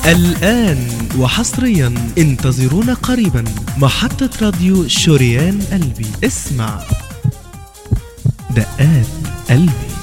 الآن وحصريا انتظرونا قريبا محطة راديو شريان قلبي. اسمع دقات قلبي.